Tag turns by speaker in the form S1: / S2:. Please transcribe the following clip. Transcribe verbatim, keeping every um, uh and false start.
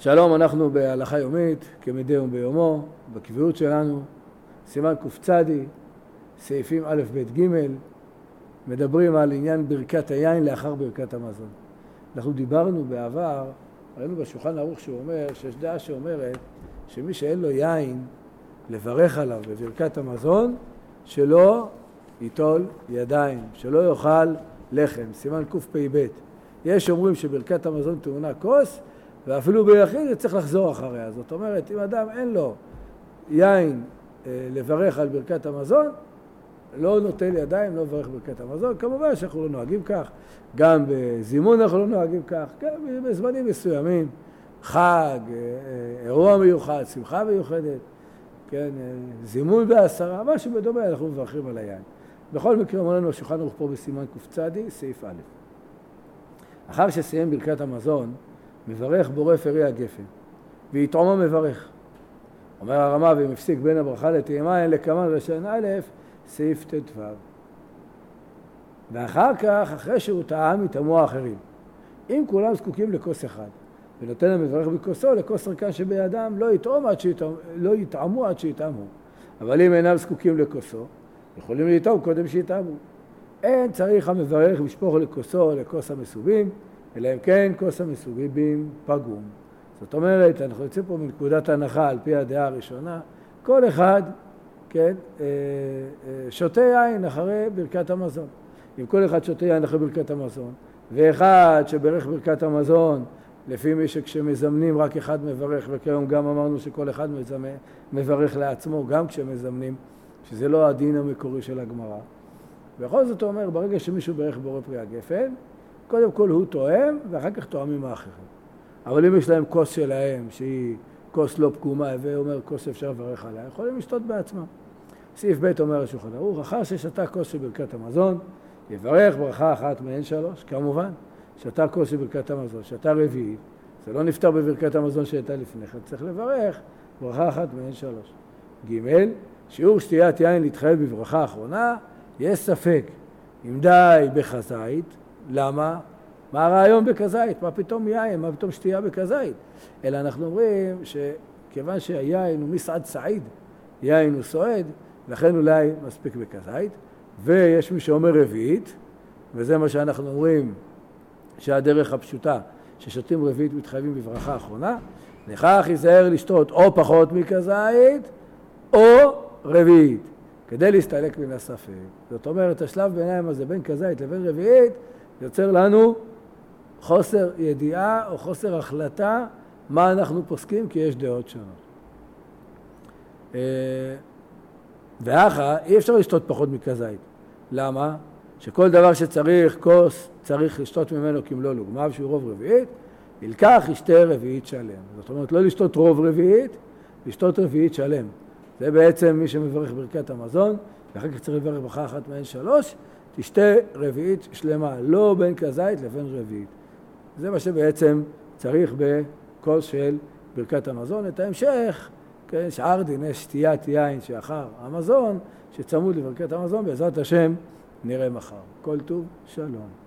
S1: שלום, אנחנו בהלכה יומית, כמדי יום ביומו, בקביעות שלנו, סימן קופצדי, סעיפים א' ב' ג', מדברים על עניין ברכת היין לאחר ברכת המזון. אנחנו דיברנו בעבר, ראינו בשולחן ערוך שהוא אומר, שיש דעה שאומרת שמי שאין לו יין לברך עליו בברכת המזון, שלא ייטול ידיים, שלא יאכל לחם, סימן קפ"ב. יש אומרים שברכת המזון טעונה כוס, ואפילו ביחיד צריך לחזור אחריה. זאת אומרת, אם אדם אין לו יין אה, לברך על ברכת המזון, לא נוטל ידיים, לא לברך ברכת המזון. כמובן שאנחנו לא נוהגים כך, גם בזימון אנחנו לא נוהגים כך, גם בזמנים מסוימים, חג, אה, אירוע מיוחד, שמחה מיוחדת, כן, אה, זימון בעשרה, משהו בדומה, אנחנו מברכים על היין. בכל מקרה, אומר לנו השולחן ערוך פה בסימן קופצדי, סעיף א'. אחר שסיים ברכת המזון, מברך בורא פרי הגפן, ויתעומו מברך. אומר הרמה, ואם הפסיק בין הברכה לטעימה, אין לקמן ראשון א', סעיף ט"ו. ואחר כך, אחרי שהוא טעם, יטעמו האחרים. אם כולם זקוקים לכוס אחד, ונותן המברך בכוסו, לכוס ריקה שבידם, לא יטעמו עד שיטעמו, לא יטעמו עד שיטעמו. אבל אם אינם זקוקים לכוסו, יכולים לטעום קודם שיטעמו. אין צריך המברך לשפוך לכוסו או לכוס המסובים, אלא אם כן כוס המסובים פגום. זאת אומרת, אנחנו יוצאים פה מנקודת הנחה על פי הדעה הראשונה, כל אחד, כן, שותה יין אחרי ברכת המזון. אם כל אחד שותה יין אחרי ברכת המזון, ואחד שברך ברכת המזון, לפי מי שכשמזמנים רק אחד מברך, וכיום גם אמרנו שכל אחד מברך לעצמו, גם כשמזמנים, שזה לא הדין המקורי של הגמרא. בכל זאת הוא אומר, ברגע שמישהו ברך בורא פרי הגפן, קודם כל הוא תואם, ואחר כך תואמים האחרים. אבל אם יש להם כוס שלהם, שהיא כוס לא פגומה, ואומר כוס אפשר לברך עליה, יכולים לשתות בעצמם. סעיף ב' אומר השולחן ערוך, אחר ששתה כוס של ברכת המזון, יברך ברכה אחת מהן שלוש, כמובן, שתה כוס של ברכת המזון, שתה רביעית, זה לא נפטר בברכת המזון שהייתה לפני כן, צריך לברך ברכה אחת מהן שלוש. ג' שיעור שתיית יין להתחייב בברכה האחרונה, יש ספק אם די בכזית, למה? מה הרעיון בכזית? מה פתאום יין? מה פתאום שתייה בכזית? אלא אנחנו אומרים שכיוון שהיין הוא מסעד סעיד, יין הוא סועד, לכן אולי מספיק בכזית, ויש מי שאומר רביעית, וזה מה שאנחנו אומרים שהדרך הפשוטה, ששותים רביעית מתחייבים בברכה האחרונה, לכך ייזהר לשתות או פחות מכזית, או רביעית, כדי להסתלק מן הספק. זאת אומרת, השלב ביניים הזה בין כזית לבין רביעית, יוצר לנו חוסר ידיעה או חוסר החלטה מה אנחנו פוסקים, כי יש דעות שונות. ואחר, אי אפשר לשתות פחות מכזית. למה? שכל דבר שצריך כוס, צריך לשתות ממנו כמלוא לוגמיו, שהוא רוב רביעית, ילקח ישתה רביעית שלם. זאת אומרת, לא לשתות רוב רביעית, לשתות רביעית שלם. זה בעצם מי שמברך ברכת המזון, ואחר כך צריך לברך ברכה אחת מהן שלוש, תשתה רביעית שלמה, לא בין כזית לבין רביעית. זה מה שבעצם צריך בכוס של ברכת המזון. את ההמשך, כן, שאר דיני שתיית יין שאחר המזון, שצמוד לברכת המזון, בעזרת השם נראה מחר. כל טוב, שלום.